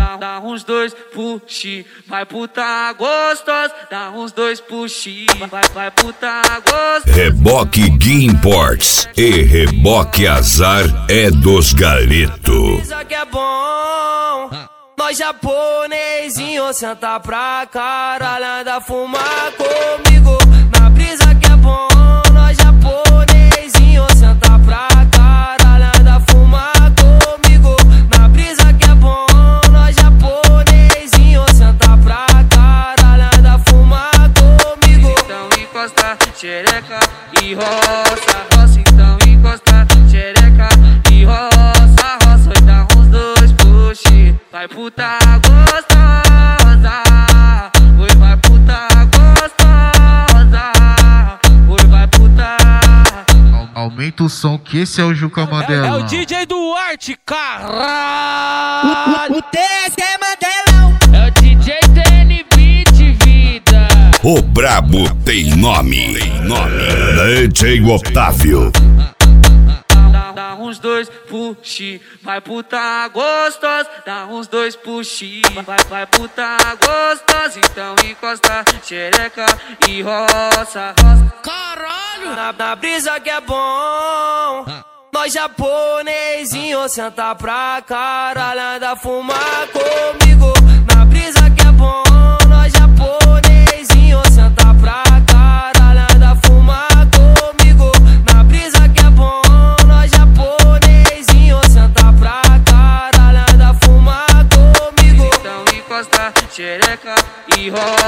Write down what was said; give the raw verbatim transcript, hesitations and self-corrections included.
Dá, dá uns dois puxi, vai puta gostosa. Dá uns dois puxi, vai, vai puta gostosa. Reboque Gui Imports e Reboque Azar é dos Galeto. Isso que é bom. Nós japonesinho senta pra caralho, anda fumar comigo. Na brisa que é bom. Nós japonesinho senta pra caralho, anda fumar comigo. Na brisa que é bom. Nós japonesinho senta pra caralho, anda fumar comigo. Então encosta, xereca e roça, roça. Então encosta, xereca e roça, roça. E dá uns dois puxi, vai puta gostosa. Oi, vai puta gostosa. Oi, vai puta. Aumenta o som que esse é o Juca Mandela. É o D J Duarte, caralho. O, o, o T S é Mandelão. É o D J T N Beat, vida. O brabo tem nome, tem nome. D J Otávio. Dá, dá uns dois puxi, vai puta gostosa. Dá uns dois puxi, vai, vai puta gostosa. Então encosta, xereca e roça, roça. Caralho. Na, na brisa que é bom. Nós japonesinho senta pra caralho, anda fumar comigo. Na brisa que é bom. Nós japonesinho senta pra caralho, anda fumar comigo. Na brisa que é bom. Nós japonesinho senta pra caralho, anda fumar comigo. Então encosta, xereca e roça.